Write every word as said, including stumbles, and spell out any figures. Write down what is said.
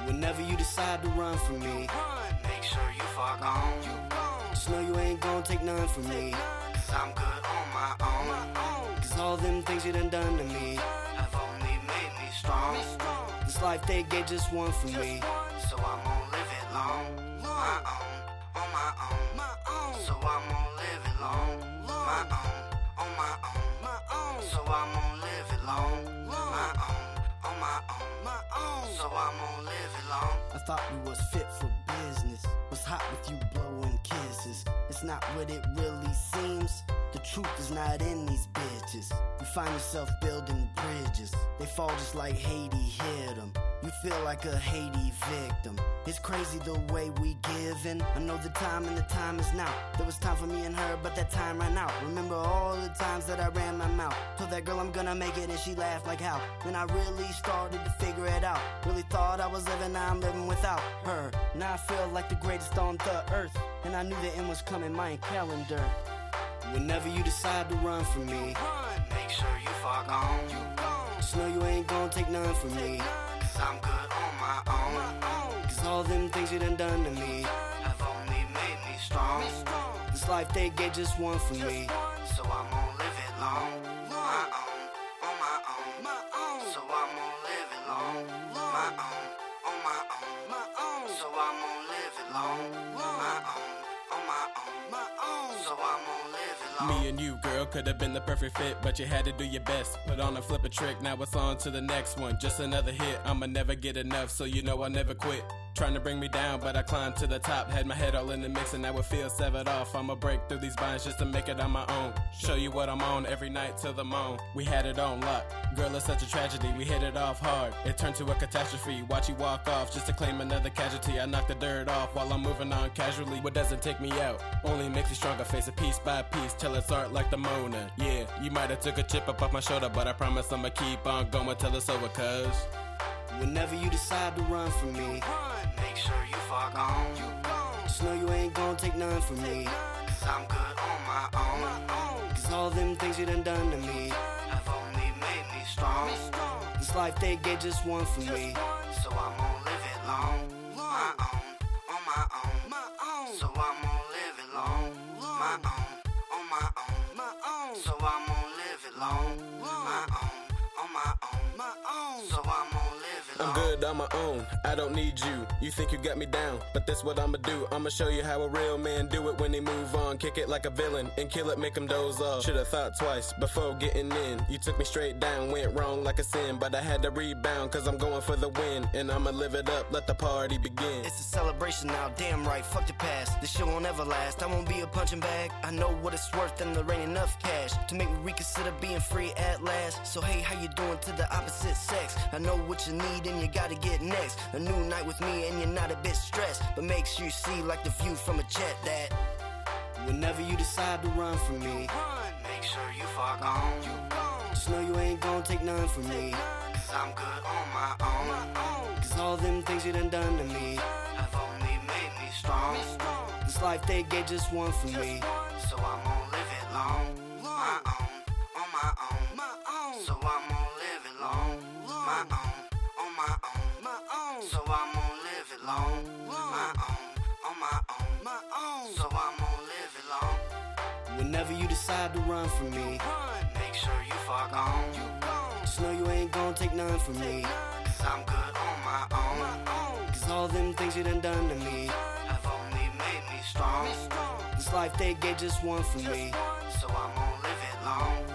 Whenever you decide to run from me, make sure you far gone. Just know you ain't gon' take none from me, cause I'm good on my own. Cause all them things you done done to me have only made me strong. This life they gave just one for me, so I'm gon' live it long. My own, on my own. So I'm gon' live it long. My own, on my own. So I'm gon' live it long. My own, on my own. So I'm gon' live it long. I thought we was fit for business. Was hot with you blowing kisses. It's not what it really seems. The truth is not in these bitches. You find yourself building bridges. They fall just like Haiti hit them. You feel like a Haiti victim. It's crazy the way we giving. I know the time and the time is now. There was time for me and her, but that time ran out. Remember all the times that I ran my mouth. Told that girl I'm gonna make it and she laughed like how. Then I really started to figure it out. Really thought I was living, now I'm living without her. Now I feel like the greatest on the earth. And I knew the end was coming, my calendar. Whenever you decide to run from me, make sure you far gone. Just know you ain't gon' take none from me, cause I'm good on my own. Cause all them things you done done to me have only made me strong. This life they gave just one for me, so I'm gon' live it long. My own, on my own. So I'm gon' live it long. My own, on my own. So I'm gon' live it long. My own, on my own. So I'm gon' live it long. Me and you, girl, could have been the perfect fit, but you had to do your best. Put on a flip a trick, now it's on to the next one. Just another hit, I'ma never get enough, so you know I'll never quit. Trying to bring me down, but I climbed to the top. Had my head all in the mix and now it feels severed off. I'ma break through these binds just to make it on my own. Show you what I'm on every night till the moan. We had it on lock. Girl, it's such a tragedy, we hit it off hard. It turned to a catastrophe, watch you walk off just to claim another casualty. I knock the dirt off while I'm moving on casually. What doesn't take me out only makes me stronger. Face it piece by piece till it's art like the Mona. Yeah, you might have took a chip up off my shoulder, but I promise I'ma keep on going till it's over, cuz whenever you decide to run from me, make sure you far gone. Just know you ain't gon' take none from me, cause I'm good on my own. Cause all them things you done done to me have only made me strong. This life they gave just one for me, so I'm gon' live it long. My own, on my own. So I'm gon' live it long. My own, on my own. So I'm gon' live it long. My own, on my own. So I'm gon' live it long. I'm good on my own, I don't need you. You think you got me down, but that's what I'ma do. I'ma show you how a real man do it when they move on. Kick it like a villain and kill it, make them doze off. Should've thought twice before getting in. You took me straight down, went wrong like a sin, but I had to rebound cause I'm going for the win. And I'ma live it up, let the party begin. It's a celebration now, damn right, fuck the past. This shit won't ever last, I won't be a punching bag. I know what it's worth and there ain't enough cash to make me reconsider being free at last. So hey, how you doing to the opposite sex? I know what you need and you gotta get next. A new night with me and you're not a bit stressed, but make sure you see like the view from a jet that whenever you decide to run from me, make sure you far gone. Just know you ain't gon' take none from me, cause I'm good on my own. Cause all them things you done done to me have only made me strong. This life they gave just one for me, so I'm gon' live it long. My own, on my own. So I'm gon' live it long. My own, on my own. So I'm gon' live it long. My own, on my own. So I'm gon' live it long. Whenever you decide to run from me, make sure you far gone. Just know you ain't gon' take none from me, cause I'm good on my own. Cause all them things you done done to me have only made me strong. This life they gave just one for me, so I'm gon' live it long.